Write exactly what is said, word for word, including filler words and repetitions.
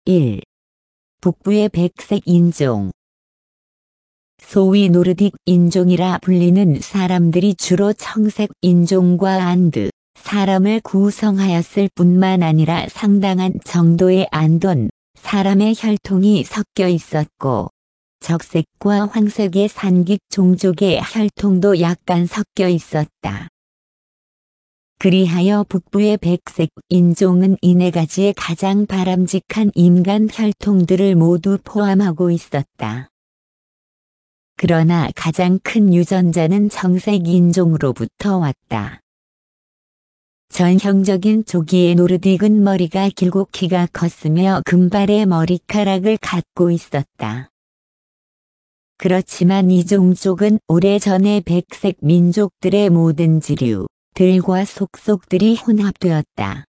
일. 북부의 백색 인종. 소위 노르딕 인종이라 불리는 사람들이 주로 청색 인종과 안드 사람을 구성하였을 뿐만 아니라 상당한 정도의 안돈 사람의 혈통이 섞여 있었고 적색과 황색의 산깃 종족의 혈통도 약간 섞여 있었다. 그리하여 북부의 백색 인종은 이 네 가지의 가장 바람직한 인간 혈통들을 모두 포함하고 있었다. 그러나 가장 큰 유전자는 청색 인종으로부터 왔다. 전형적인 조기의 노르딕은 머리가 길고 키가 컸으며 금발의 머리카락을 갖고 있었다. 그렇지만 이 종족은 오래전에 백색 민족들의 모든 지류들과 속속들이 혼합되었다.